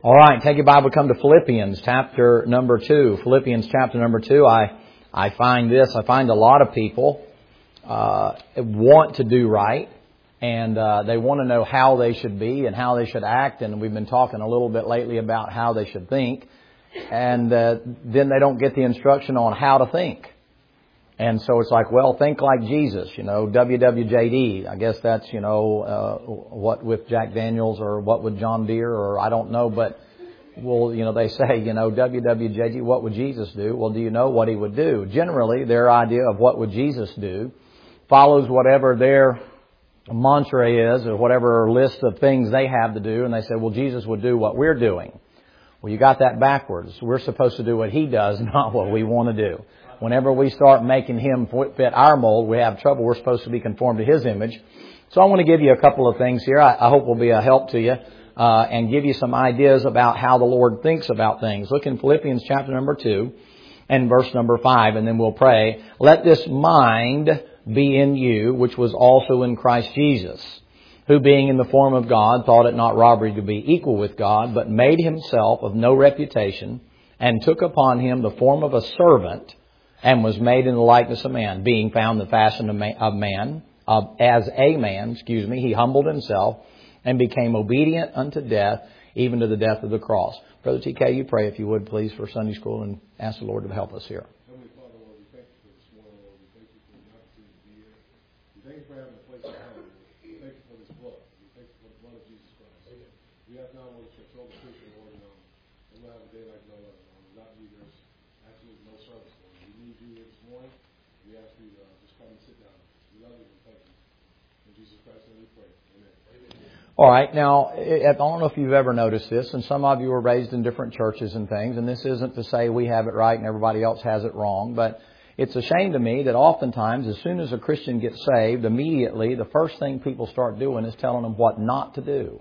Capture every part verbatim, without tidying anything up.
All right, take your Bible, come to Philippians chapter number two. Philippians chapter number two, I I find this, I find a lot of people uh, want to do right, and uh, they want to know how they should be and how they should act, and we've been talking a little bit lately about how they should think, and uh, then they don't get the instruction on how to think. And so it's like, well, think like Jesus, you know, W W J D. I guess that's, you know, uh, what with Jack Daniels or what with John Deere or I don't know. But, well, you know, they say, you know, W W J D, what would Jesus do? Well, do you know what he would do? Generally, their idea of what would Jesus do follows whatever their mantra is or whatever list of things they have to do. And they say, well, Jesus would do what we're doing. Well, you got that backwards. We're supposed to do what he does, not what we want to do. Whenever we start making him fit our mold, we have trouble. We're supposed to be conformed to his image. So I want to give you a couple of things here. I, I hope will be a help to you uh, and give you some ideas about how the Lord thinks about things. Look in Philippians chapter number two and verse number five, and then we'll pray. Let this mind be in you, which was also in Christ Jesus, who being in the form of God, thought it not robbery to be equal with God, but made himself of no reputation, and took upon him the form of a servant, and was made in the likeness of man, being found in the fashion of man, of man of, as a man, excuse me, he humbled himself and became obedient unto death, even to the death of the cross. Brother T K, you pray if you would, please, for Sunday school and ask the Lord to help us here. Heavenly Father, Lord, we thank you for this morning, Lord. We thank you for the opportunity to be here. We thank you for having a place to home. We thank you for this blood. We thank you for the blood of Jesus Christ. Amen. We have now, Lord, to control the preacher, Lord, and um, we'll have a day like no other. Um, without you, there's absolutely no service, Lord. We need you here this morning. We ask you to uh, just come and sit down. We love you and thank you. In Jesus Christ's name we pray. Amen. Amen. All right. Now, I don't know if you've ever noticed this, and some of you were raised in different churches and things, and this isn't to say we have it right and everybody else has it wrong, but it's a shame to me that oftentimes, as soon as a Christian gets saved, immediately the first thing people start doing is telling them what not to do.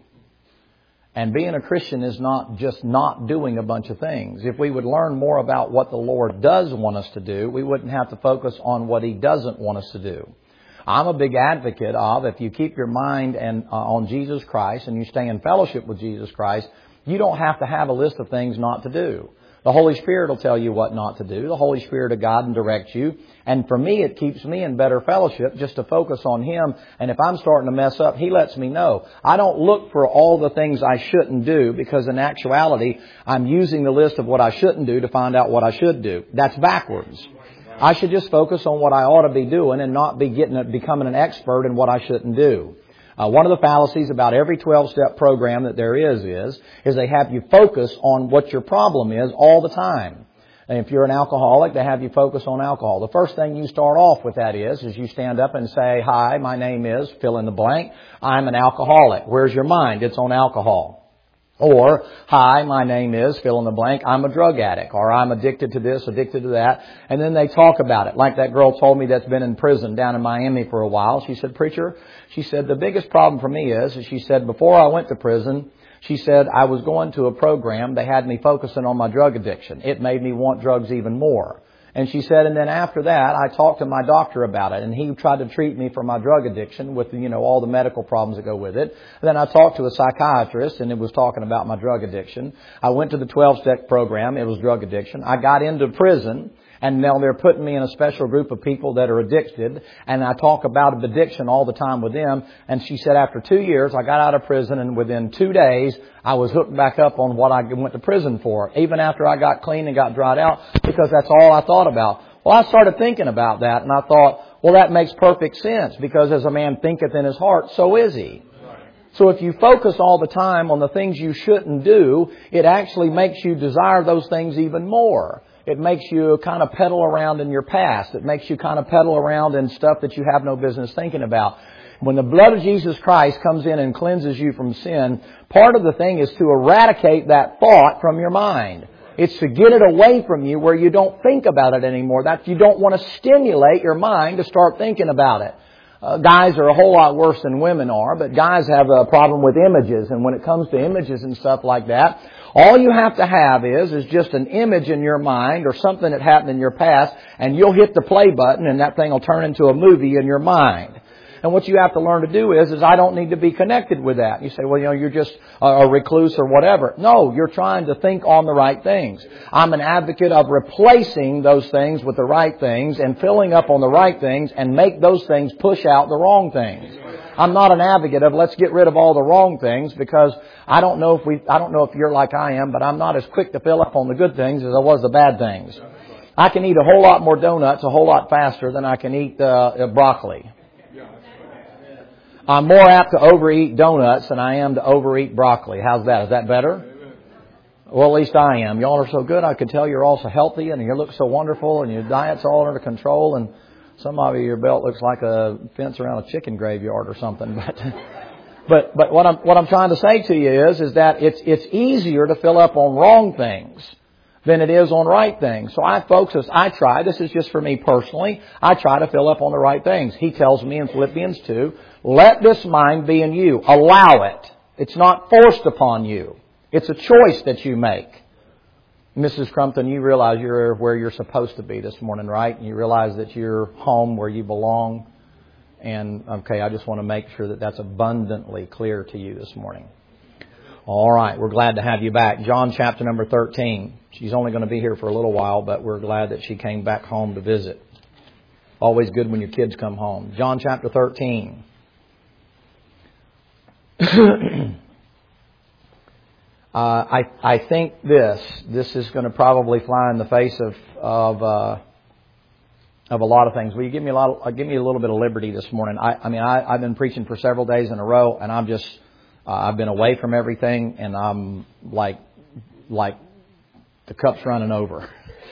And being a Christian is not just not doing a bunch of things. If we would learn more about what the Lord does want us to do, we wouldn't have to focus on what He doesn't want us to do. I'm a big advocate of if you keep your mind and uh, on Jesus Christ and you stay in fellowship with Jesus Christ, you don't have to have a list of things not to do. The Holy Spirit will tell you what not to do. The Holy Spirit will guide and direct you. And for me, it keeps me in better fellowship just to focus on Him. And if I'm starting to mess up, He lets me know. I don't look for all the things I shouldn't do because in actuality, I'm using the list of what I shouldn't do to find out what I should do. That's backwards. I should just focus on what I ought to be doing and not be getting becoming an expert in what I shouldn't do. Uh, one of the fallacies about every twelve-step program that there is, is, is they have you focus on what your problem is all the time. And if you're an alcoholic, they have you focus on alcohol. The first thing you start off with that is, is you stand up and say, hi, my name is, fill in the blank, I'm an alcoholic. Where's your mind? It's on alcohol. Or, hi, my name is, fill in the blank, I'm a drug addict, or I'm addicted to this, addicted to that. And then they talk about it. Like that girl told me that's been in prison down in Miami for a while. She said, preacher, she said, the biggest problem for me is, is she said, before I went to prison, she said, I was going to a program, they had me focusing on my drug addiction. It made me want drugs even more. And she said, and then after that, I talked to my doctor about it, and he tried to treat me for my drug addiction with, you know, all the medical problems that go with it. And then I talked to a psychiatrist, and it was talking about my drug addiction. I went to the twelve-step program. It was drug addiction. I got into prison, and now they're putting me in a special group of people that are addicted, and I talk about addiction all the time with them. And she said, after two years, I got out of prison, and within two days, I was hooked back up on what I went to prison for, even after I got clean and got dried out, because that's all I thought about. Well, I started thinking about that, and I thought, well, that makes perfect sense, because as a man thinketh in his heart, so is he. So if you focus all the time on the things you shouldn't do, it actually makes you desire those things even more. It makes you kind of pedal around in your past. It makes you kind of pedal around in stuff that you have no business thinking about. When the blood of Jesus Christ comes in and cleanses you from sin, part of the thing is to eradicate that thought from your mind. It's to get it away from you where you don't think about it anymore. That you don't want to stimulate your mind to start thinking about it. Uh, guys are a whole lot worse than women are, but guys have a problem with images. And when it comes to images and stuff like that, all you have to have is, is just an image in your mind or something that happened in your past, and you'll hit the play button and that thing will turn into a movie in your mind. And what you have to learn to do is, is I don't need to be connected with that. You say, well, you know, you're just a, a recluse or whatever. No, you're trying to think on the right things. I'm an advocate of replacing those things with the right things and filling up on the right things and make those things push out the wrong things. I'm not an advocate of let's get rid of all the wrong things, because I don't know if we, I don't know if you're like I am, but I'm not as quick to fill up on the good things as I was the bad things. I can eat a whole lot more donuts a whole lot faster than I can eat uh, broccoli. I'm more apt to overeat donuts than I am to overeat broccoli. How's that? Is that better? Well, at least I am. Y'all are so good. I can tell you're all so healthy and you look so wonderful and your diet's all under control, and some of you, your belt looks like a fence around a chicken graveyard or something. But but but what I'm what I'm trying to say to you is is that it's it's easier to fill up on wrong things than it is on right things. So I, folks, as I try, this is just for me personally, I try to fill up on the right things. He tells me in Philippians two, let this mind be in you. Allow it. It's not forced upon you. It's a choice that you make. Missus Crumpton, you realize you're where you're supposed to be this morning, right? You realize that you're home where you belong. And, okay, I just want to make sure that that's abundantly clear to you this morning. All right, we're glad to have you back. John chapter number thirteen. She's only going to be here for a little while, but we're glad that she came back home to visit. Always good when your kids come home. John chapter thirteen. uh, I I think this this is going to probably fly in the face of of uh, of a lot of things. Will you give me a lot? Of, give me a little bit of liberty this morning? I I mean I I've been preaching for several days in a row, and I'm just uh, I've been away from everything, and I'm like like. The cup's running over.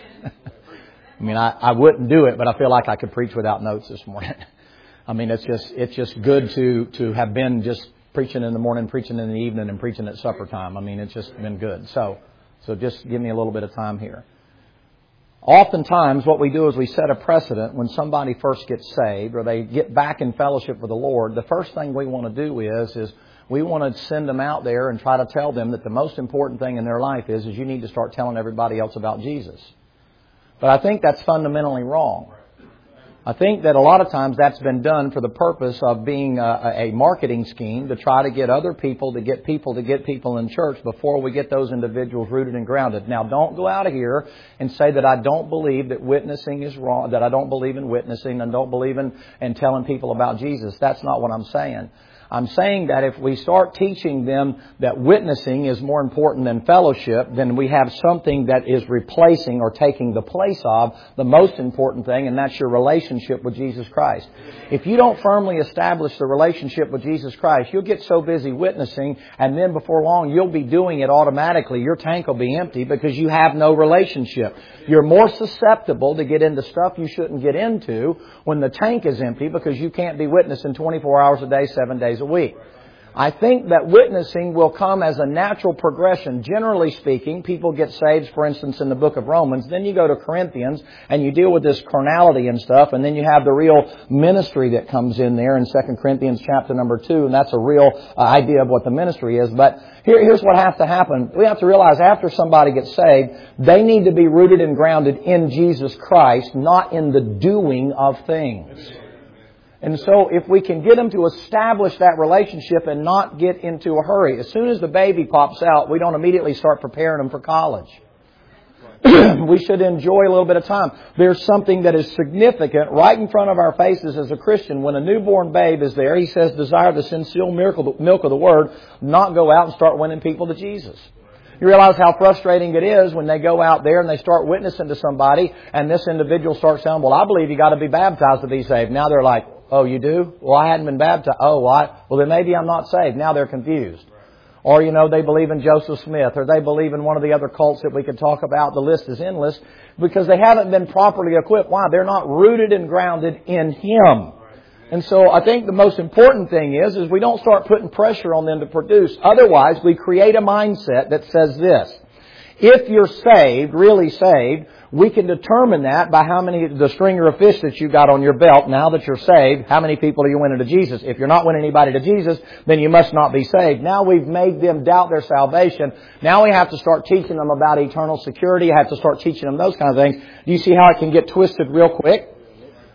I mean, I, I wouldn't do it, but I feel like I could preach without notes this morning. I mean, it's just it's just good to to have been just preaching in the morning, preaching in the evening, and preaching at supper time. I mean, it's just been good. So, so just give me a little bit of time here. Oftentimes, what we do is we set a precedent when somebody first gets saved or they get back in fellowship with the Lord. The first thing we want to do is is we want to send them out there and try to tell them that the most important thing in their life is, is you need to start telling everybody else about Jesus. But I think that's fundamentally wrong. I think that a lot of times that's been done for the purpose of being a, a marketing scheme to try to get other people to get people to get people in church before we get those individuals rooted and grounded. Now, don't go out of here and say that I don't believe that witnessing is wrong, that I don't believe in witnessing and don't believe in, in telling people about Jesus. That's not what I'm saying. I'm saying that if we start teaching them that witnessing is more important than fellowship, then we have something that is replacing or taking the place of the most important thing, and that's your relationship with Jesus Christ. If you don't firmly establish the relationship with Jesus Christ, you'll get so busy witnessing, and then before long you'll be doing it automatically. Your tank will be empty because you have no relationship. You're more susceptible to get into stuff you shouldn't get into when the tank is empty because you can't be witnessing twenty-four hours a day, seven days a week. I think that witnessing will come as a natural progression. Generally speaking, people get saved, for instance, in the book of Romans. Then you go to Corinthians and you deal with this carnality and stuff. And then you have the real ministry that comes in there in Second Corinthians chapter number two. And that's a real uh, idea of what the ministry is. But here, here's what has to happen. We have to realize after somebody gets saved, they need to be rooted and grounded in Jesus Christ, not in the doing of things. And so if we can get them to establish that relationship and not get into a hurry. As soon as the baby pops out, we don't immediately start preparing them for college. We should enjoy a little bit of time. There's something that is significant right in front of our faces as a Christian. When a newborn babe is there, he says, desire the sincere milk of the Word, not go out and start winning people to Jesus. You realize how frustrating it is when they go out there and they start witnessing to somebody and this individual starts saying, well, I believe you got to be baptized to be saved. Now they're like, oh, you do? Well, I hadn't been baptized. Oh, well, I, well, then maybe I'm not saved. Now they're confused. Or, you know, they believe in Joseph Smith, or they believe in one of the other cults that we could talk about. The list is endless because they haven't been properly equipped. Why? They're not rooted and grounded in Him. And so I think the most important thing is, is we don't start putting pressure on them to produce. Otherwise, we create a mindset that says this. If you're saved, really saved, we can determine that by how many, the stringer of fish that you got on your belt now that you're saved, how many people are you winning to Jesus? If you're not winning anybody to Jesus, then you must not be saved. Now we've made them doubt their salvation. Now we have to start teaching them about eternal security. I have to start teaching them those kind of things. Do you see how it can get twisted real quick?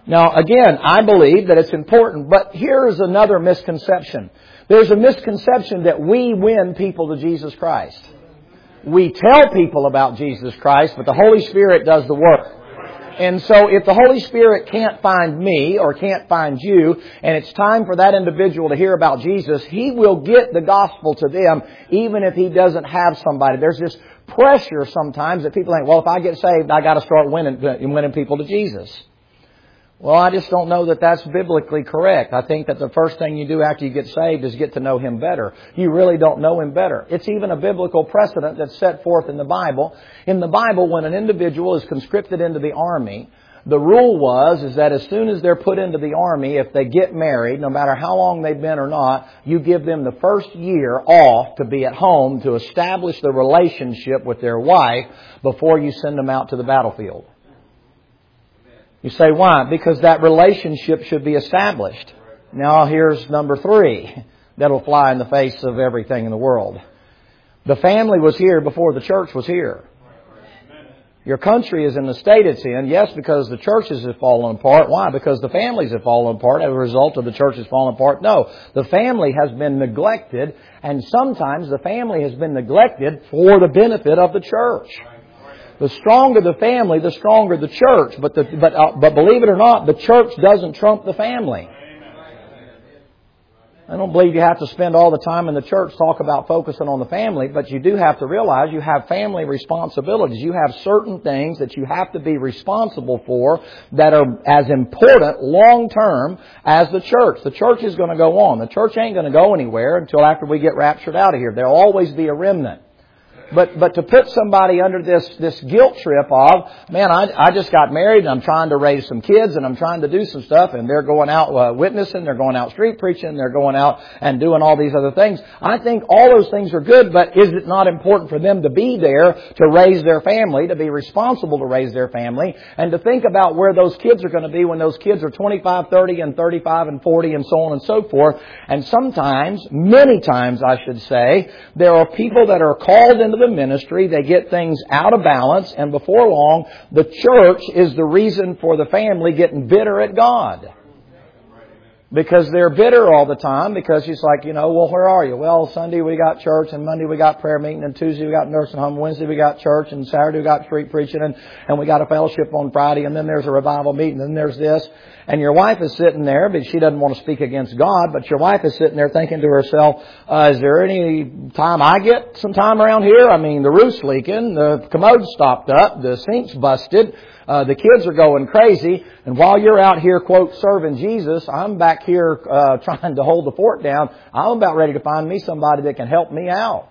Now, again, I believe that it's important, but here's another misconception. There's a misconception that we win people to Jesus Christ. We tell people about Jesus Christ, but the Holy Spirit does the work. And so if the Holy Spirit can't find me or can't find you, and it's time for that individual to hear about Jesus, He will get the gospel to them even if He doesn't have somebody. There's this pressure sometimes that people think, well, if I get saved, I got to start winning, winning people to Jesus. Well, I just don't know that that's biblically correct. I think that the first thing you do after you get saved is get to know Him better. You really don't know Him better. It's even a biblical precedent that's set forth in the Bible. In the Bible, when an individual is conscripted into the army, the rule was is that as soon as they're put into the army, if they get married, no matter how long they've been or not, you give them the first year off to be at home to establish the relationship with their wife before you send them out to the battlefield. You say, why? Because that relationship should be established. Now here's number three that'll fly in the face of everything in the world. The family was here before the church was here. Your country is in the state it's in, yes, because the churches have fallen apart. Why? Because the families have fallen apart as a result of the churches falling apart. No, the family has been neglected, and sometimes the family has been neglected for the benefit of the church. The stronger the family, the stronger the church. But the, but uh, but believe it or not, the church doesn't trump the family. I don't believe you have to spend all the time in the church talk about focusing on the family, but you do have to realize you have family responsibilities. You have certain things that you have to be responsible for that are as important long term as the church. The church is going to go on. The church ain't going to go anywhere until after we get raptured out of here. There'll always be a remnant. But but to put somebody under this this guilt trip of, man, I I just got married and I'm trying to raise some kids and I'm trying to do some stuff and they're going out uh, witnessing, they're going out street preaching, they're going out and doing all these other things. I think all those things are good, but is it not important for them to be there to raise their family, to be responsible to raise their family, and to think about where those kids are going to be when those kids are twenty-five, thirty, and thirty-five, and forty, and so on and so forth. And sometimes, many times I should say, there are people that are called into the ministry, they get things out of balance, and before long, the church is the reason for the family getting bitter at God. Because they're bitter all the time, because it's like, you know, well, where are you? Well, Sunday we got church, and Monday we got prayer meeting, and Tuesday we got nursing home, Wednesday we got church, and Saturday we got street preaching, and, and we got a fellowship on Friday, and then there's a revival meeting, and then there's this. And your wife is sitting there, but she doesn't want to speak against God, but your wife is sitting there thinking to herself, uh, is there any time I get some time around here? I mean, the roof's leaking, the commode's stopped up, the sink's busted, uh, the kids are going crazy, and while you're out here, quote, serving Jesus, I'm back here uh, trying to hold the fort down. I'm about ready to find me somebody that can help me out.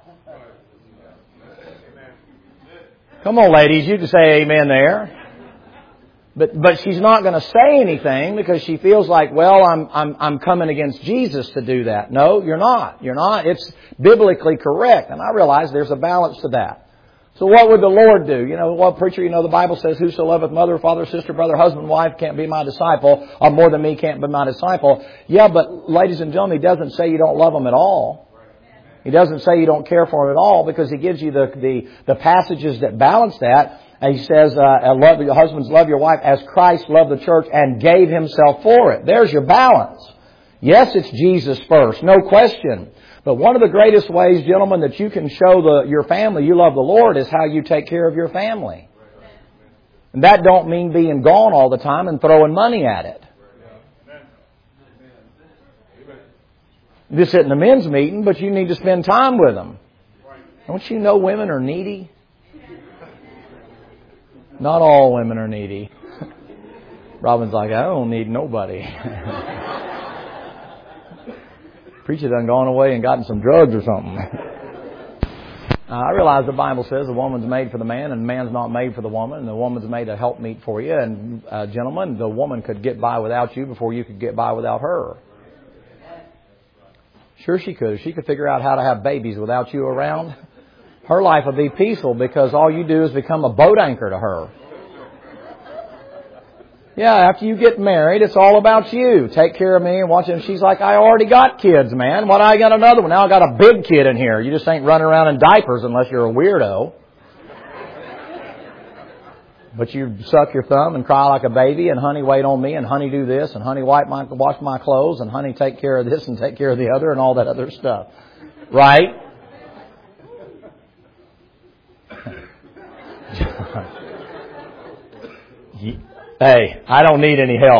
Come on, ladies, you can say amen there. But but she's not going to say anything because she feels like, well, I'm I'm I'm coming against Jesus to do that. No, you're not. You're not. It's biblically correct. And I realize there's a balance to that. So what would the Lord do? You know, well, preacher, you know, the Bible says, whoso loveth mother, father, sister, brother, husband, wife can't be my disciple, or more than me can't be my disciple. Yeah, but ladies and gentlemen, He doesn't say you don't love them at all. He doesn't say you don't care for them at all, because He gives you the the, the passages that balance that. And He says, uh, love, your husbands, love your wife as Christ loved the church and gave Himself for it. There's your balance. Yes, it's Jesus first, no question. But one of the greatest ways, gentlemen, that you can show the, your family you love the Lord is how you take care of your family. And that don't mean being gone all the time and throwing money at it. You just sit in the men's meeting, but you need to spend time with them. Don't you know women are needy? Not all women are needy. Robin's like, I don't need nobody. Preacher done gone away and gotten some drugs or something. Now, I realize the Bible says the woman's made for the man and the man's not made for the woman, and the woman's made a helpmeet for you. And uh, gentlemen, the woman could get by without you before you could get by without her. Sure she could. If she could figure out how to have babies without you around, her life would be peaceful, because all you do is become a boat anchor to her. Yeah, after you get married, it's all about you. Take care of me and watch it. And she's like, I already got kids, man. Why do I got another one? Now I got a big kid in here. You just ain't running around in diapers unless you're a weirdo. But you suck your thumb and cry like a baby, and honey, wait on me, and honey, do this, and honey, wipe my, wash my clothes, and honey, take care of this and take care of the other, and all that other stuff. Right? Hey, I don't need any help.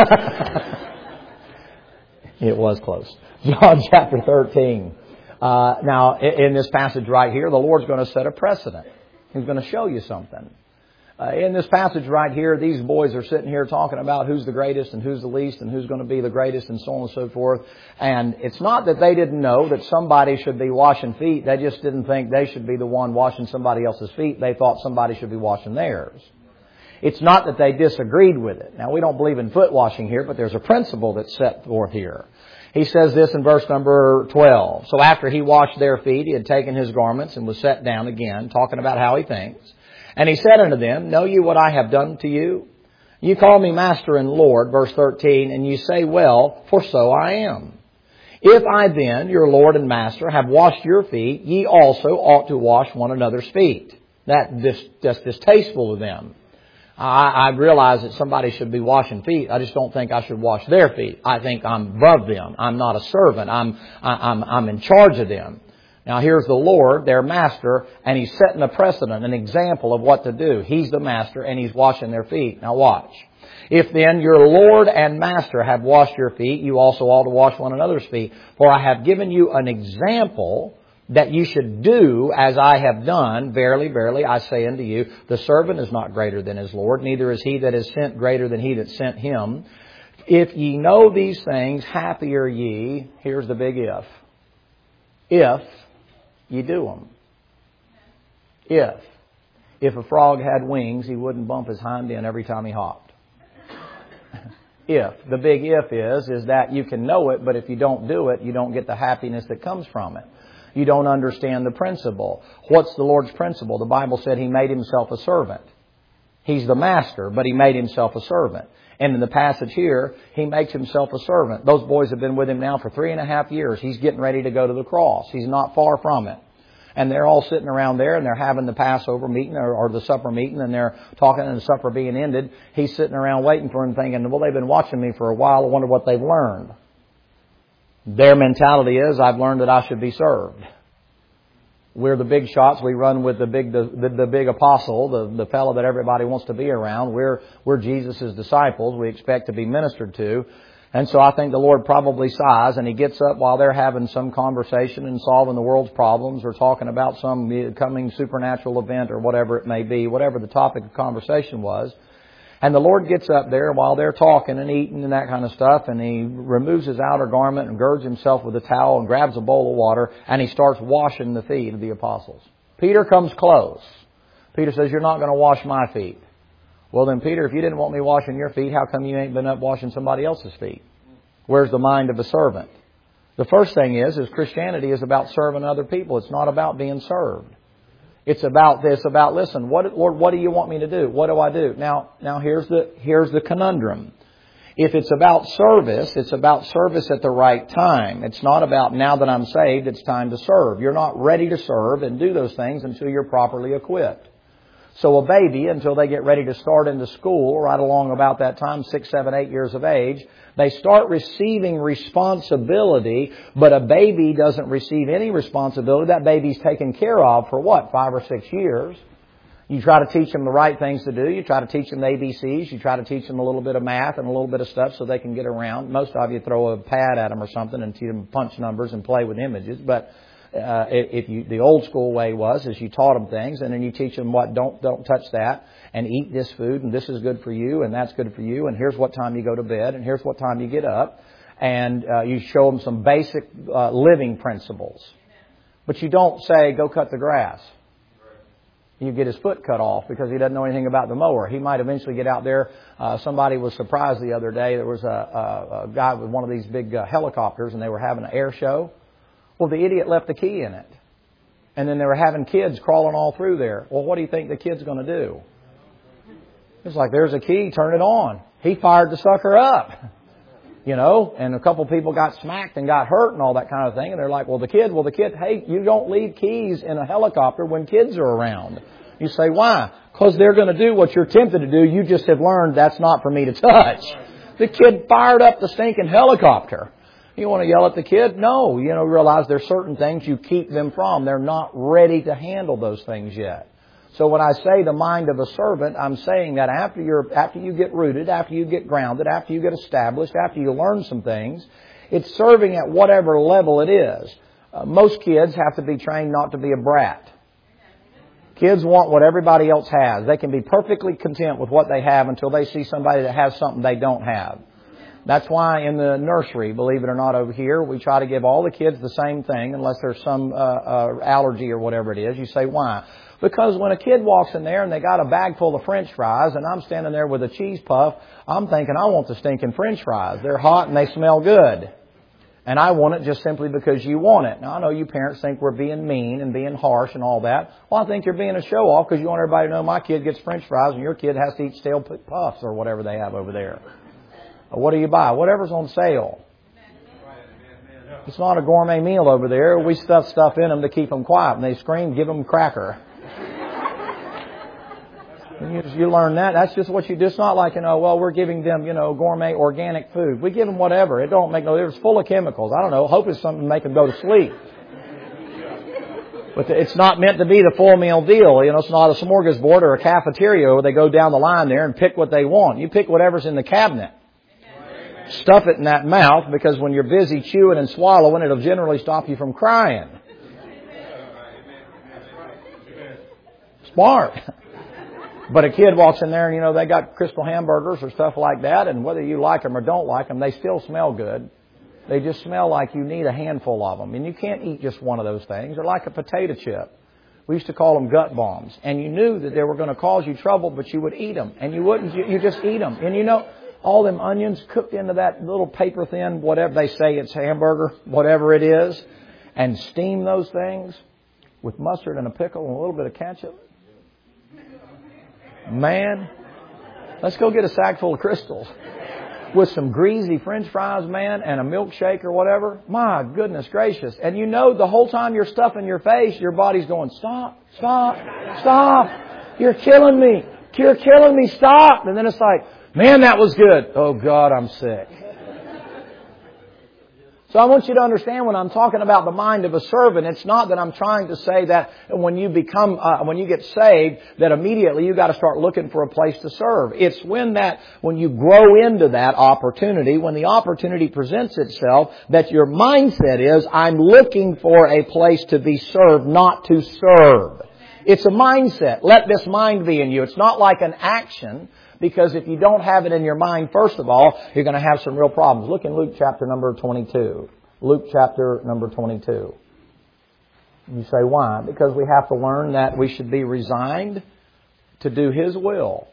It was close. John chapter thirteen. Uh, now, in this passage right here, the Lord's going to set a precedent. He's going to show you something. Uh, in this passage right here, these boys are sitting here talking about who's the greatest and who's the least and who's going to be the greatest and so on and so forth. And it's not that they didn't know that somebody should be washing feet. They just didn't think they should be the one washing somebody else's feet. They thought somebody should be washing theirs. It's not that they disagreed with it. Now, we don't believe in foot washing here, but there's a principle that's set forth here. He says this in verse number twelve. So after he washed their feet, he had taken his garments and was set down again, talking about how he thinks. And he said unto them, Know you what I have done to you? You call me Master and Lord, verse thirteen, and you say, Well, for so I am. If I then, your Lord and Master, have washed your feet, ye also ought to wash one another's feet. That this, that's distasteful to them. I, I realize that somebody should be washing feet. I just don't think I should wash their feet. I think I'm above them. I'm not a servant. I'm, I, I'm, I'm in charge of them. Now here's the Lord, their master, and He's setting a precedent, an example of what to do. He's the master and He's washing their feet. Now watch. If then your Lord and Master have washed your feet, you also ought to wash one another's feet. For I have given you an example that you should do as I have done. Verily, verily, I say unto you, the servant is not greater than his Lord, neither is he that is sent greater than he that sent him. If ye know these things, happy are ye. Here's the big if. If ye do them. If. If a frog had wings, he wouldn't bump his hind end every time he hopped. If. The big if is, is that you can know it, but if you don't do it, you don't get the happiness that comes from it. You don't understand the principle. What's the Lord's principle? The Bible said He made Himself a servant. He's the master, but He made Himself a servant. And in the passage here, He makes Himself a servant. Those boys have been with Him now for three and a half years. He's getting ready to go to the cross. He's not far from it. And they're all sitting around there and they're having the Passover meeting or, or the supper meeting, and they're talking and the supper being ended. He's sitting around waiting for him thinking, well, they've been watching me for a while. I wonder what they've learned. Their mentality is, I've learned that I should be served. We're the big shots. We run with the big the, the, the big apostle, the, the fellow that everybody wants to be around. We're we're Jesus' disciples. We expect to be ministered to. And so I think the Lord probably sighs, and He gets up while they're having some conversation and solving the world's problems or talking about some coming supernatural event or whatever it may be, whatever the topic of conversation was. And the Lord gets up there while they're talking and eating and that kind of stuff, and He removes His outer garment and girds Himself with a towel and grabs a bowl of water, and He starts washing the feet of the apostles. Peter comes close. Peter says, you're not going to wash my feet. Well then, Peter, if you didn't want me washing your feet, how come you ain't been up washing somebody else's feet? Where's the mind of a servant? The first thing is, is Christianity is about serving other people. It's not about being served. It's about this, about, listen, what, Lord, what do you want me to do? What do I do? Now, now here's the, here's the conundrum. If it's about service, it's about service at the right time. It's not about now that I'm saved, it's time to serve. You're not ready to serve and do those things until you're properly equipped. So a baby, until they get ready to start into school, right along about that time, six, seven, eight years of age, they start receiving responsibility, but a baby doesn't receive any responsibility. That baby's taken care of for what, five or six years. You try to teach them the right things to do. You try to teach them the A B Cs. You try to teach them a little bit of math and a little bit of stuff so they can get around. Most of you throw a pad at them or something and teach them punch numbers and play with images, but Uh, if you, the old school way was, is you taught them things, and then you teach them what, don't, don't touch that, and eat this food, and this is good for you, and that's good for you, and here's what time you go to bed, and here's what time you get up, and uh, you show them some basic uh, living principles. But you don't say, go cut the grass. You get his foot cut off because he doesn't know anything about the mower. He might eventually get out there. Uh, somebody was surprised the other day. There was a, a, a guy with one of these big uh, helicopters, and they were having an air show. Well, the idiot left the key in it. And then they were having kids crawling all through there. Well, what do you think the kid's going to do? It's like, there's a key, turn it on. He fired the sucker up. You know, and a couple people got smacked and got hurt and all that kind of thing. And they're like, well, the kid, well, the kid, hey, you don't leave keys in a helicopter when kids are around. You say, why? Because they're going to do what you're tempted to do. You just have learned that's not for me to touch. The kid fired up the stinking helicopter. You want to yell at the kid? No. You know, realize there's certain things you keep them from. They're not ready to handle those things yet. So when I say the mind of a servant, I'm saying that after you're, after you get rooted, after you get grounded, after you get established, after you learn some things, it's serving at whatever level it is. Uh, most kids have to be trained not to be a brat. Kids want what everybody else has. They can be perfectly content with what they have until they see somebody that has something they don't have. That's why in the nursery, believe it or not, over here, we try to give all the kids the same thing unless there's some uh, uh, allergy or whatever it is. You say, why? Because when a kid walks in there and they got a bag full of French fries and I'm standing there with a cheese puff, I'm thinking, I want the stinking French fries. They're hot and they smell good. And I want it just simply because you want it. Now, I know you parents think we're being mean and being harsh and all that. Well, I think you're being a show-off because you want everybody to know my kid gets French fries and your kid has to eat stale puffs or whatever they have over there. What do you buy? Whatever's on sale. It's not a gourmet meal over there. We stuff stuff in them to keep them quiet. And they scream, give them a cracker. You, you learn that. That's just what you do. It's not like, you know, well, we're giving them, you know, gourmet organic food. We give them whatever. It don't make no difference. It's full of chemicals. I don't know. Hope it's something to make them go to sleep. But it's not meant to be the full meal deal. You know, it's not a smorgasbord or a cafeteria where they go down the line there and pick what they want. You pick whatever's in the cabinet. Stuff it in that mouth, because when you're busy chewing and swallowing, it'll generally stop you from crying. Smart. But a kid walks in there and, you know, they got Crystal hamburgers or stuff like that, and whether you like them or don't like them, they still smell good. They just smell like you need a handful of them. And you can't eat just one of those things. They're like a potato chip. We used to call them gut bombs. And you knew that they were going to cause you trouble, but you would eat them. And you wouldn't, you, you just eat them. And you know, all them onions cooked into that little paper thin, whatever they say it's hamburger, whatever it is, and steam those things with mustard and a pickle and a little bit of ketchup. Man, let's go get a sack full of Crystals with some greasy French fries, man, and a milkshake or whatever. My goodness gracious. And you know the whole time you're stuffing your face, your body's going, stop, stop, stop. You're killing me. You're killing me. Stop. And then it's like, man, that was good. Oh, God, I'm sick. So I want you to understand when I'm talking about the mind of a servant, it's not that I'm trying to say that when you become, uh, when you get saved, that immediately you got to start looking for a place to serve. It's when that, when you grow into that opportunity, when the opportunity presents itself, that your mindset is, I'm looking for a place to be served, not to serve. It's a mindset. Let this mind be in you. It's not like an action. Because if you don't have it in your mind, first of all, you're going to have some real problems. Look in Luke chapter number twenty-two. Luke chapter number twenty-two. You say, why? Because we have to learn that we should be resigned to do His will.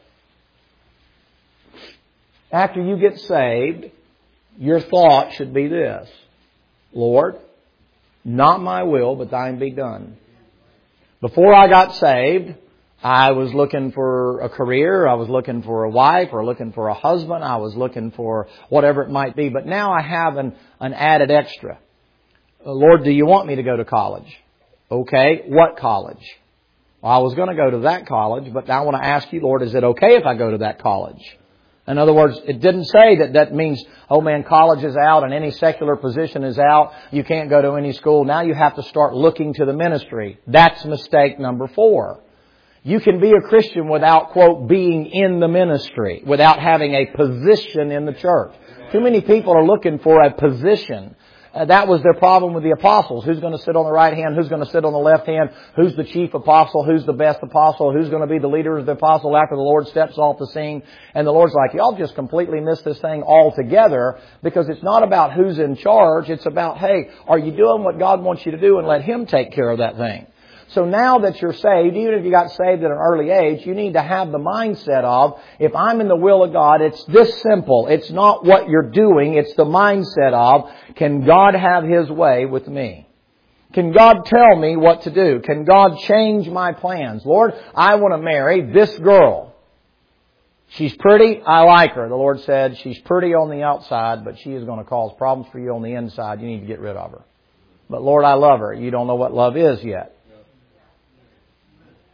After you get saved, your thought should be this: Lord, not my will, but Thine be done. Before I got saved, I was looking for a career, I was looking for a wife, or looking for a husband, I was looking for whatever it might be. But now I have an, an added extra. Lord, do you want me to go to college? Okay, what college? Well, I was going to go to that college, but now I want to ask you, Lord, is it okay if I go to that college? In other words, it didn't say that that means, oh man, college is out and any secular position is out. You can't go to any school. Now you have to start looking to the ministry. That's mistake number four. You can be a Christian without, quote, being in the ministry, without having a position in the church. Too many people are looking for a position. Uh, that was their problem with the apostles. Who's going to sit on the right hand? Who's going to sit on the left hand? Who's the chief apostle? Who's the best apostle? Who's going to be the leader of the apostle after the Lord steps off the scene? And the Lord's like, y'all just completely missed this thing altogether, because it's not about who's in charge. It's about, hey, are you doing what God wants you to do, and let Him take care of that thing? So now that you're saved, even if you got saved at an early age, you need to have the mindset of, if I'm in the will of God, it's this simple. It's not what you're doing. It's the mindset of, can God have His way with me? Can God tell me what to do? Can God change my plans? Lord, I want to marry this girl. She's pretty. I like her. The Lord said, she's pretty on the outside, but she is going to cause problems for you on the inside. You need to get rid of her. But Lord, I love her. You don't know what love is yet.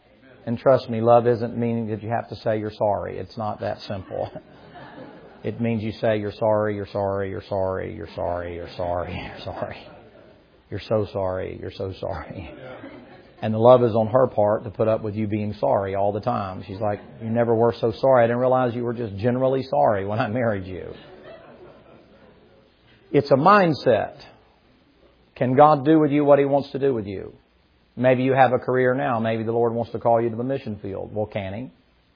And trust me, love isn't meaning that you have to say you're sorry. It's not that simple. It means you say you're sorry, you're sorry, you're sorry, you're sorry, you're sorry, you're sorry. You're so sorry, you're so sorry. And the love is on her part to put up with you being sorry all the time. She's like, you never were so sorry. I didn't realize you were just generally sorry when I married you. It's a mindset. Can God do with you what He wants to do with you? Maybe you have a career now. Maybe the Lord wants to call you to the mission field. Well, can He?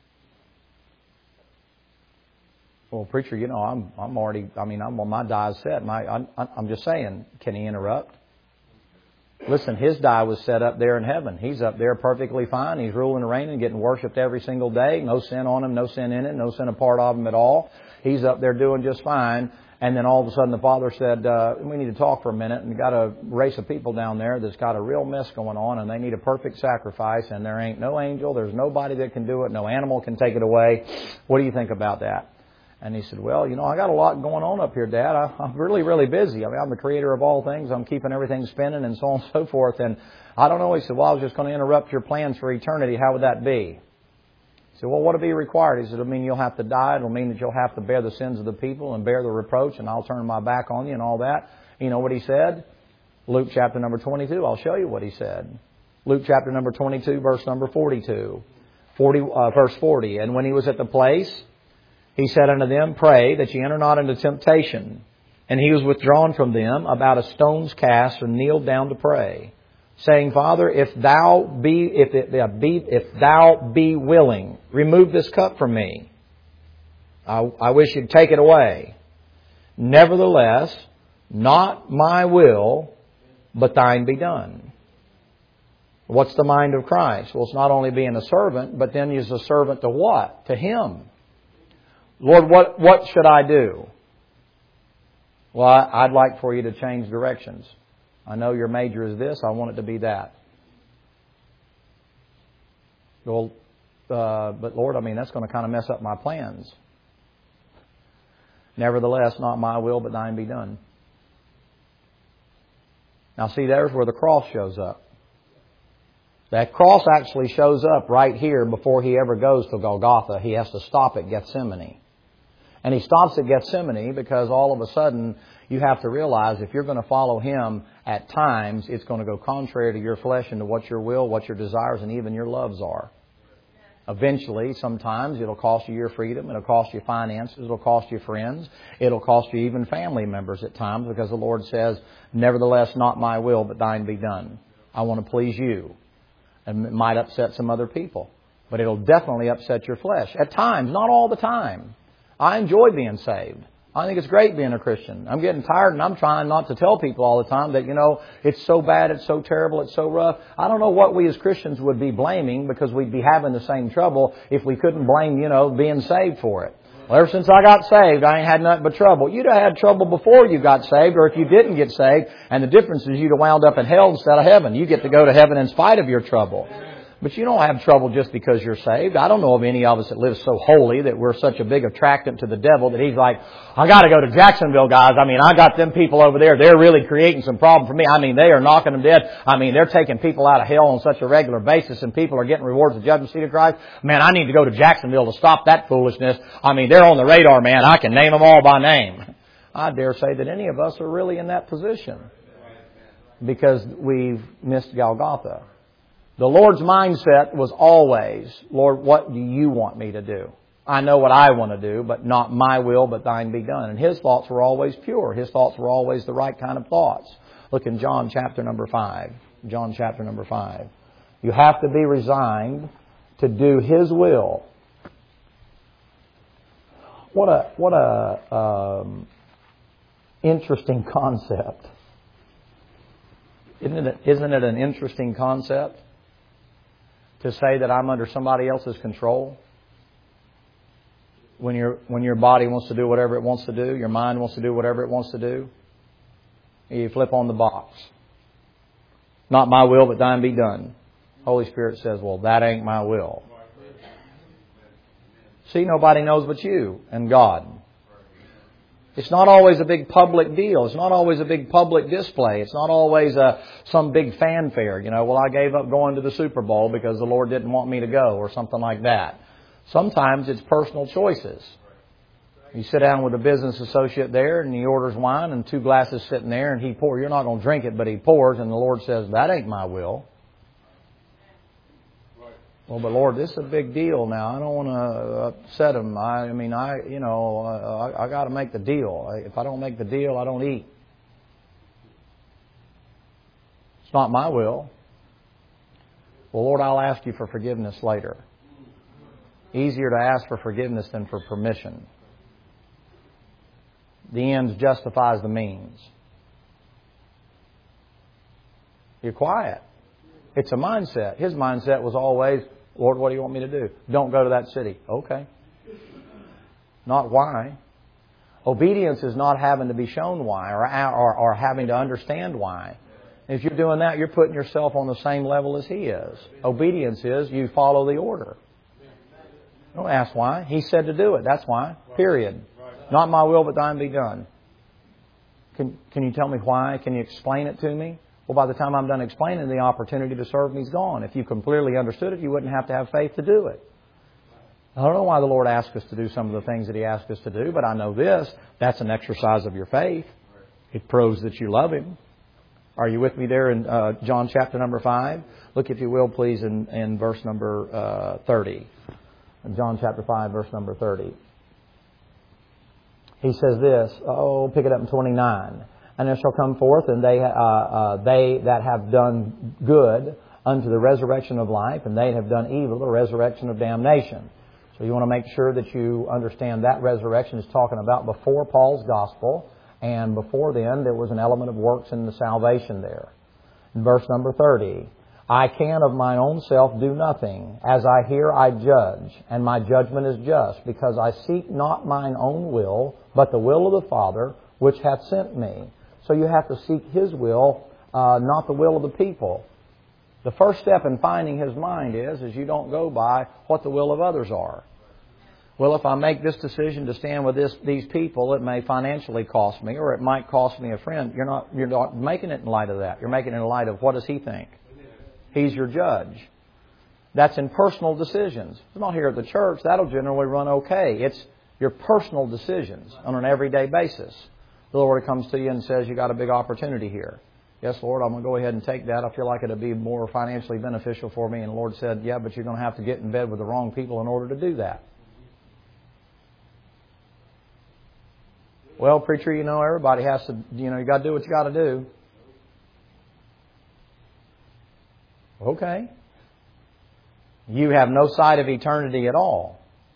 Well, preacher, you know, I'm I'm already, I mean, I'm on my die set. My, I'm, I'm just saying, can He interrupt? Listen, His die was set up there in heaven. He's up there perfectly fine. He's ruling and reigning, getting worshipped every single day. No sin on Him, no sin in it, no sin a part of Him at all. He's up there doing just fine. And then all of a sudden the Father said, uh, we need to talk for a minute. And we've got a race of people down there that's got a real mess going on. And they need a perfect sacrifice. And there ain't no angel. There's nobody that can do it. No animal can take it away. What do you think about that? And he said, well, you know, I got a lot going on up here, Dad. I, I'm really, really busy. I mean, I'm the creator of all things. I'm keeping everything spinning and so on and so forth. And I don't know. He said, well, I was just going to interrupt your plans for eternity. How would that be? He said, well, what would be required? He said, it'll mean you'll have to die. It'll mean that you'll have to bear the sins of the people and bear the reproach, and I'll turn my back on you and all that. You know what he said? Luke chapter number twenty-two. I'll show you what he said. Luke chapter number twenty-two, verse number forty-two. forty, uh, verse forty. And when he was at the place, he said unto them, pray that ye enter not into temptation. And he was withdrawn from them about a stone's cast and kneeled down to pray, saying, Father, if thou be, if it be, if thou be willing, remove this cup from me. I, I wish you'd take it away. Nevertheless, not my will, but thine be done. What's the mind of Christ? Well, it's not only being a servant, but then he's a servant to what? To Him. Lord, what, what should I do? Well, I'd like for you to change directions. I know your major is this. I want it to be that. Well, uh, but Lord, I mean, that's going to kind of mess up my plans. Nevertheless, not my will, but thine be done. Now, see, there's where the cross shows up. That cross actually shows up right here before He ever goes to Golgotha. He has to stop at Gethsemane. And He stops at Gethsemane because all of a sudden you have to realize if you're going to follow Him at times, it's going to go contrary to your flesh and to what your will, what your desires, and even your loves are. Eventually, sometimes it'll cost you your freedom. It'll cost you finances. It'll cost you friends. It'll cost you even family members at times because the Lord says, nevertheless, not my will, but thine be done. I want to please you. And it might upset some other people. But it'll definitely upset your flesh. At times, not all the time. I enjoy being saved. I think it's great being a Christian. I'm getting tired and I'm trying not to tell people all the time that, you know, it's so bad, it's so terrible, it's so rough. I don't know what we as Christians would be blaming because we'd be having the same trouble if we couldn't blame, you know, being saved for it. Well, ever since I got saved, I ain't had nothing but trouble. You'd have had trouble before you got saved, or if you didn't get saved, and the difference is you'd have wound up in hell instead of heaven. You get to go to heaven in spite of your trouble. But you don't have trouble just because you're saved. I don't know of any of us that live so holy that we're such a big attractant to the devil that he's like, I got to go to Jacksonville, guys. I mean, I got them people over there. They're really creating some problem for me. I mean, they are knocking them dead. I mean, they're taking people out of hell on such a regular basis, and people are getting rewards of judgment seat of Christ. Man, I need to go to Jacksonville to stop that foolishness. I mean, they're on the radar, man. I can name them all by name. I dare say that any of us are really in that position because we've missed Golgotha. The Lord's mindset was always, Lord, what do you want me to do? I know what I want to do, but not my will, but thine be done. And His thoughts were always pure. His thoughts were always the right kind of thoughts. Look in John chapter number five. John chapter number five. You have to be resigned to do His will. What a, what a um, interesting concept. Isn't it, isn't it an interesting concept? To say that I'm under somebody else's control. When your when your body wants to do whatever it wants to do, your mind wants to do whatever it wants to do, you flip on the box. Not my will, but thine be done. Holy Spirit says, well, that ain't my will. See, nobody knows but you and God. It's not always a big public deal. It's not always a big public display. It's not always a, some big fanfare. You know, well, I gave up going to the Super Bowl because the Lord didn't want me to go or something like that. Sometimes it's personal choices. You sit down with a business associate there and he orders wine and two glasses sitting there and he pours. You're not going to drink it, but he pours and the Lord says, that ain't my will. Well, but Lord, this is a big deal now. I don't want to upset him. I, I mean, I, you know, I, I got to make the deal. If I don't make the deal, I don't eat. It's not my will. Well, Lord, I'll ask you for forgiveness later. Easier to ask for forgiveness than for permission. The ends justifies the means. You're quiet. It's a mindset. His mindset was always, Lord, what do you want me to do? Don't go to that city. Okay. Not why. Obedience is not having to be shown why or, or, or having to understand why. If you're doing that, you're putting yourself on the same level as He is. Obedience is you follow the order. Don't ask why. He said to do it. That's why. Period. Not my will, but thine be done. Can, can you tell me why? Can you explain it to me? Well, by the time I'm done explaining, the opportunity to serve me's gone. If you completely understood it, you wouldn't have to have faith to do it. I don't know why the Lord asked us to do some of the things that He asked us to do, but I know this. That's an exercise of your faith. It proves that you love Him. Are you with me there in uh, John chapter number five? Look, if you will, please, in, in verse number uh, thirty. In John chapter five, verse number thirty. He says this, oh, pick it up in twenty-nine. And there shall come forth, and they uh, uh, they that have done good unto the resurrection of life, and they have done evil, the resurrection of damnation. So you want to make sure that you understand that resurrection is talking about before Paul's gospel, and before then there was an element of works in the salvation there. In verse number thirty, I can of mine own self do nothing. As I hear, I judge, and my judgment is just, because I seek not mine own will, but the will of the Father, which hath sent me. So you have to seek His will, uh, not the will of the people. The first step in finding His mind is, is you don't go by what the will of others are. Well, if I make this decision to stand with this, these people, it may financially cost me, or it might cost me a friend. You're not, you're not making it in light of that. You're making it in light of what does He think. He's your judge. That's in personal decisions. It's not here at the church. That'll generally run okay. It's your personal decisions on an everyday basis. The Lord comes to you and says, you got a big opportunity here. Yes, Lord, I'm going to go ahead and take that. I feel like it would be more financially beneficial for me. And the Lord said, yeah, but you're going to have to get in bed with the wrong people in order to do that. Well, preacher, you know, everybody has to, you know, you got to do what you got to do. Okay. You have no sight of eternity at all.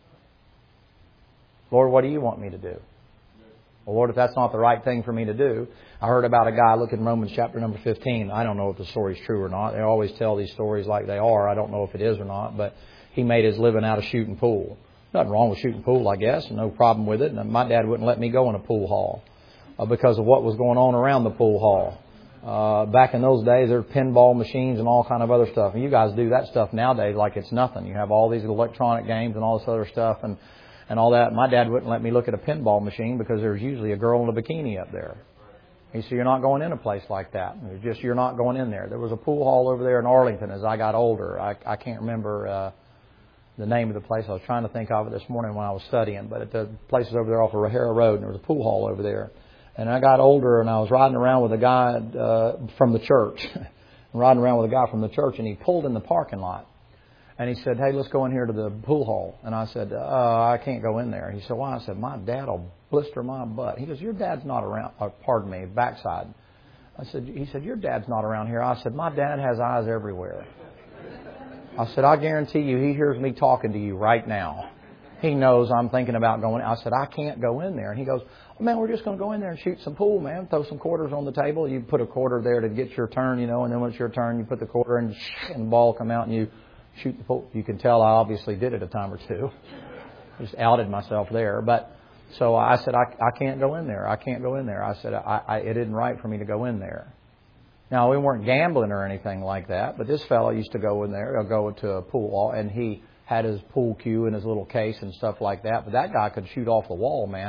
Lord, what do you want me to do? Well, Lord, if that's not the right thing for me to do. I heard about a guy, look in Romans chapter number fifteen. I don't know if the story's true or not. They always tell these stories like they are. I don't know if it is or not. But he made his living out of shooting pool. Nothing wrong with shooting pool, I guess. No problem with it. And my dad wouldn't let me go in a pool hall uh, because of what was going on around the pool hall. Uh, back in those days, there were pinball machines and all kind of other stuff. And you guys do that stuff nowadays like it's nothing. You have all these electronic games and all this other stuff and, and all that. My dad wouldn't let me look at a pinball machine because there's usually a girl in a bikini up there. He said, you're not going in a place like that. It's just, you're not going in there. There was a pool hall over there in Arlington as I got older. I, I can't remember uh, the name of the place. I was trying to think of it this morning when I was studying. But the place is over there off of Rahara Road, and there was a pool hall over there. And I got older, and I was riding around with a guy uh, from the church. riding around with a guy from the church, and he pulled in the parking lot. And he said, hey, let's go in here to the pool hall. And I said, uh, I can't go in there. He said, why? I said, my dad will blister my butt. He goes, your dad's not around, uh, pardon me, backside. I said, he said, your dad's not around here. I said, my dad has eyes everywhere. I said, I guarantee you he hears me talking to you right now. He knows I'm thinking about going. I said, I can't go in there. And he goes, oh, man, we're just going to go in there and shoot some pool, man. Throw some quarters on the table. You put a quarter there to get your turn, you know, and then when it's your turn, you put the quarter in and the ball come out and you shoot the pool. You can tell I obviously did it a time or two. Just outed myself there. But so I said, I, I can't go in there. I can't go in there. I said, I, I, it isn't right for me to go in there. Now, we weren't gambling or anything like that, but this fellow used to go in there, he'll go to a pool, and he had his pool cue in his little case and stuff like that. But that guy could shoot off the wall, man.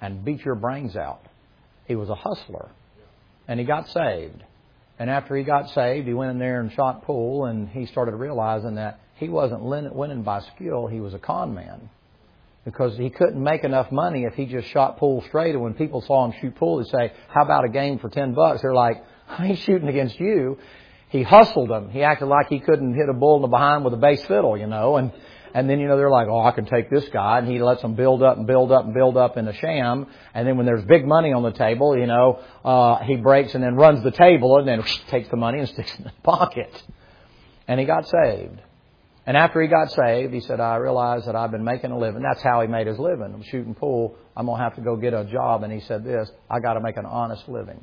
and beat your brains out. He was a hustler. And he got saved. And after he got saved, he went in there and shot pool, and he started realizing that he wasn't winning by skill, he was a con man. Because he couldn't make enough money if he just shot pool straight. And when people saw him shoot pool, they'd say, how about a game for ten bucks? They're like, I ain't shooting against you. He hustled them. He acted like he couldn't hit a bull in the behind with a bass fiddle, you know. And and then, you know, they're like, oh, I can take this guy. And he lets them build up and build up and build up in a sham. And then when there's big money on the table, you know, uh, he breaks and then runs the table and then takes the money and sticks it in his pocket. And he got saved. And after he got saved, he said, I realized that I've been making a living. That's how he made his living. I'm shooting pool. I'm going to have to go get a job. And he said this, I got to make an honest living.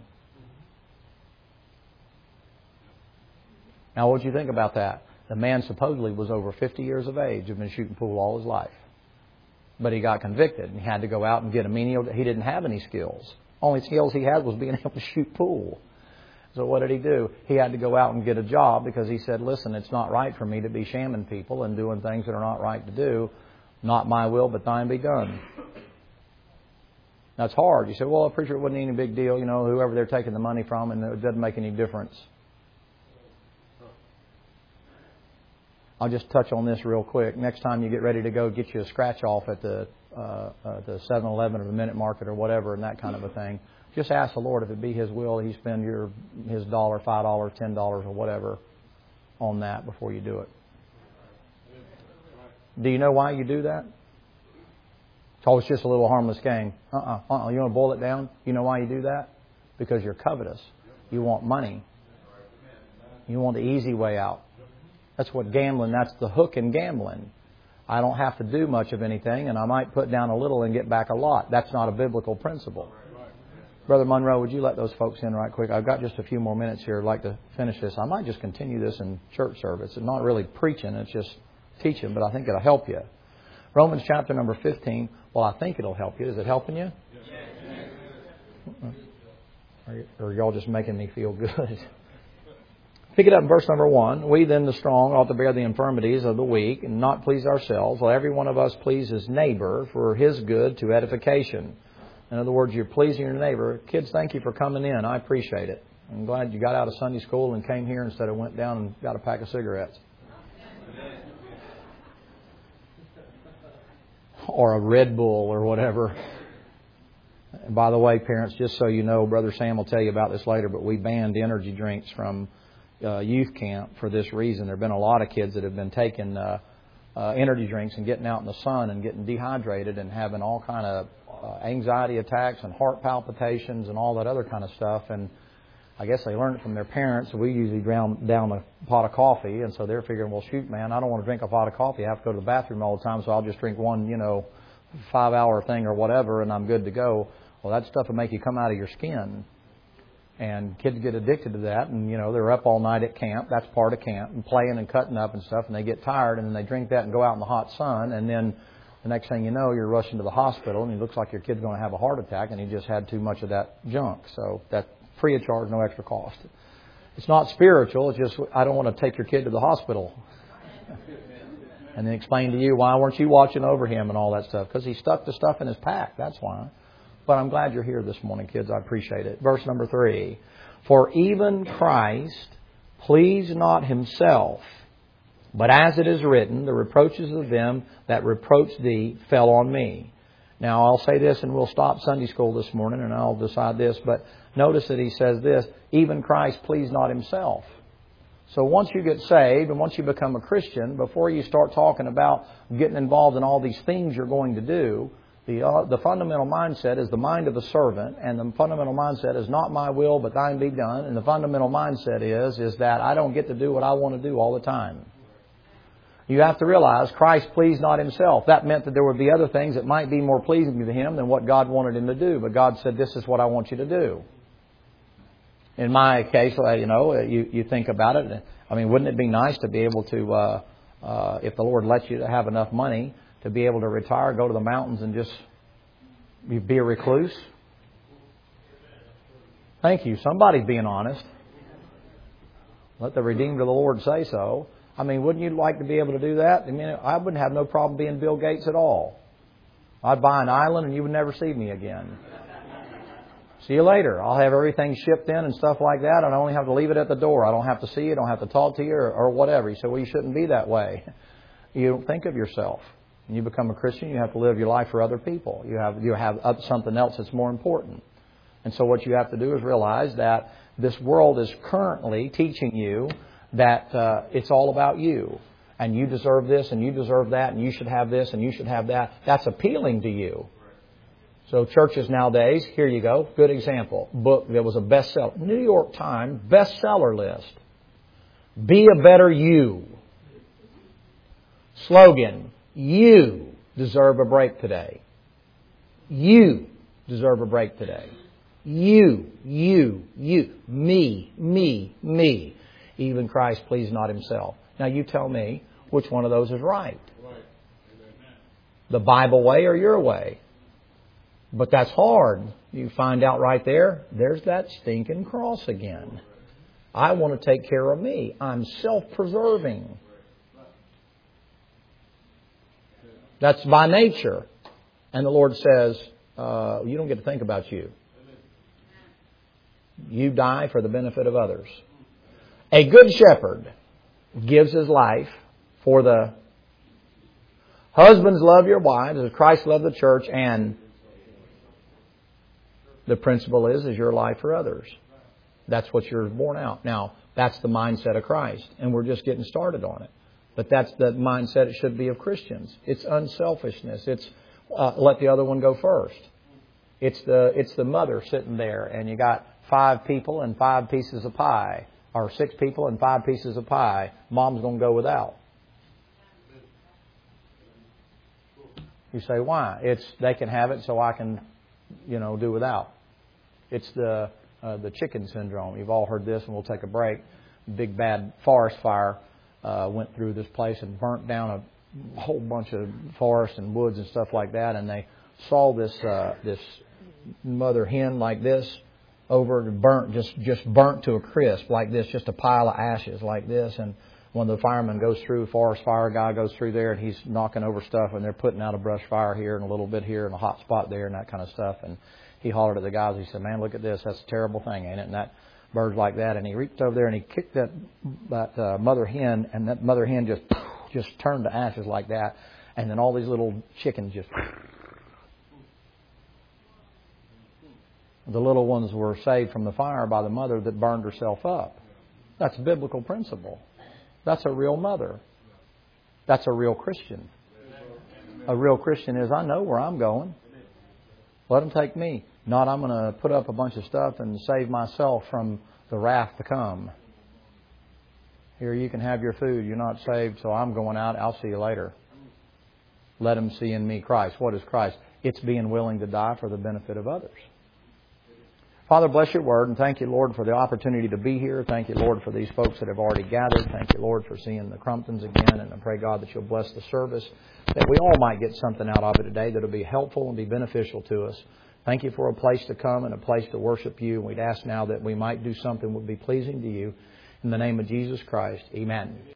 Now, what do you think about that? The man supposedly was over fifty years of age, had been shooting pool all his life. But he got convicted and he had to go out and get a menial. He didn't have any skills. Only skills he had was being able to shoot pool. So what did he do? He had to go out and get a job because he said, listen, it's not right for me to be shamming people and doing things that are not right to do. Not my will, but thine be done. That's hard. You say, well, preacher, it wasn't any big deal. You know, whoever they're taking the money from, and it doesn't make any difference. I'll just touch on this real quick. Next time you get ready to go get you a scratch off at the uh, uh, the seven eleven or the Minute Market or whatever and that kind of a thing, just ask the Lord if it be His will He spend your His dollar, five dollars, ten dollars or whatever on that before you do it. Do you know why you do that? Oh, it's just a little harmless game. Uh-uh. Uh-uh. You want to boil it down? You know why you do that? Because you're covetous. You want money. You want the easy way out. That's what gambling, that's the hook in gambling. I don't have to do much of anything, and I might put down a little and get back a lot. That's not a biblical principle. Brother Monroe, would you let those folks in right quick? I've got just a few more minutes here. I'd like to finish this. I might just continue this in church service. It's not really preaching, it's just teaching, but I think it'll help you. Romans chapter number fifteen. Well, I think it'll help you. Is it helping you? Or are y'all just making me feel good? Pick it up in verse number one. We then, the strong, ought to bear the infirmities of the weak and not please ourselves. Let every one of us please his neighbor for his good to edification. In other words, you're pleasing your neighbor. Kids, thank you for coming in. I appreciate it. I'm glad you got out of Sunday school and came here instead of went down and got a pack of cigarettes. Or a Red Bull or whatever. And by the way, parents, just so you know, Brother Sam will tell you about this later, but we banned energy drinks from Uh, youth camp for this reason. There have been a lot of kids that have been taking uh, uh, energy drinks and getting out in the sun and getting dehydrated and having all kind of uh, anxiety attacks and heart palpitations and all that other kind of stuff. And I guess they learned it from their parents. So we usually drown down a pot of coffee, and so they're figuring, well, shoot, man, I don't want to drink a pot of coffee. I have to go to the bathroom all the time, so I'll just drink one, you know, five-hour thing or whatever, and I'm good to go. Well, that stuff will make you come out of your skin. And kids get addicted to that, and, you know, they're up all night at camp. That's part of camp, and playing and cutting up and stuff, and they get tired, and then they drink that and go out in the hot sun, and then the next thing you know, you're rushing to the hospital, and it looks like your kid's going to have a heart attack, and he just had too much of that junk. So that's free of charge, no extra cost. It's not spiritual. It's just, I don't want to take your kid to the hospital. And then explain to you, why weren't you watching over him and all that stuff? Because he stuck the stuff in his pack. That's why. But I'm glad you're here this morning, kids. I appreciate it. Verse number three. For even Christ pleased not himself, but as it is written, the reproaches of them that reproached thee fell on me. Now, I'll say this and we'll stop Sunday school this morning and I'll decide this. But notice that he says this, even Christ pleased not himself. So once you get saved and once you become a Christian, before you start talking about getting involved in all these things you're going to do, The, uh, the fundamental mindset is the mind of the servant, and the fundamental mindset is not my will, but thine be done. And the fundamental mindset is, is that I don't get to do what I want to do all the time. You have to realize Christ pleased not himself. That meant that there would be other things that might be more pleasing to him than what God wanted him to do. But God said, this is what I want you to do. In my case, you know, you, you think about it. I mean, wouldn't it be nice to be able to, uh, uh, if the Lord lets you to have enough money, to be able to retire, go to the mountains and just be a recluse? Thank you. Somebody's being honest. Let the redeemed of the Lord say so. I mean, wouldn't you like to be able to do that? I mean, I wouldn't have no problem being Bill Gates at all. I'd buy an island and you would never see me again. See you later. I'll have everything shipped in and stuff like that, and I only have to leave it at the door. I don't have to see you, I don't have to talk to you, or, or whatever. He said, well, you shouldn't be that way. You don't think of yourself. When you become a Christian, you have to live your life for other people. You have you have something else that's more important. And so what you have to do is realize that this world is currently teaching you that uh, it's all about you. And you deserve this, and you deserve that, and you should have this, and you should have that. That's appealing to you. So churches nowadays, here you go, good example. Book that was a bestseller. New York Times bestseller list. Be a better you. Slogan, you deserve a break today. You deserve a break today. You, you, you, me, me, me. Even Christ pleased not Himself. Now you tell me which one of those is right. The Bible way or your way. But that's hard. You find out right there, there's that stinking cross again. I want to take care of me. I'm self-preserving. That's by nature. And the Lord says, uh, you don't get to think about you. You die for the benefit of others. A good shepherd gives his life for the husbands. Love your wives as Christ loved the church, and the principle is, is your life for others. That's what you're born out. Now, that's the mindset of Christ, and we're just getting started on it. But that's the mindset it should be of Christians. It's unselfishness. It's uh, let the other one go first. It's the it's the mother sitting there, and you got five people and five pieces of pie, or six people and five pieces of pie. Mom's going to go without. You say, why? It's they can have it, so I can, you know, do without. It's the uh, the chicken syndrome. You've all heard this, and we'll take a break. Big bad forest fire uh, went through this place and burnt down a whole bunch of forest and woods and stuff like that. And they saw this uh, this mother hen like this over burnt, just just burnt to a crisp like this, just a pile of ashes like this. And when the fireman goes through, forest fire guy goes through there, and he's knocking over stuff, and they're putting out a brush fire here and a little bit here and a hot spot there and that kind of stuff. And he hollered at the guys. He said, "Man, look at this. That's a terrible thing, ain't it?" And that bird's like that. And he reached over there and he kicked that that uh, mother hen, and that mother hen just just turned to ashes like that. And then all these little chickens just. The little ones were saved from the fire by the mother that burned herself up. That's a biblical principle. That's a real mother. That's a real Christian. A real Christian is, I know where I'm going. Let them take me. Not I'm going to put up a bunch of stuff and save myself from the wrath to come. Here, you can have your food. You're not saved, so I'm going out. I'll see you later. Let them see in me Christ. What is Christ? It's being willing to die for the benefit of others. Father, bless your word, and thank you, Lord, for the opportunity to be here. Thank you, Lord, for these folks that have already gathered. Thank you, Lord, for seeing the Crumptons again, and I pray, God, that you'll bless the service, that we all might get something out of it today that will be helpful and be beneficial to us. Thank you for a place to come and a place to worship you, and we'd ask now that we might do something that would be pleasing to you. In the name of Jesus Christ, amen.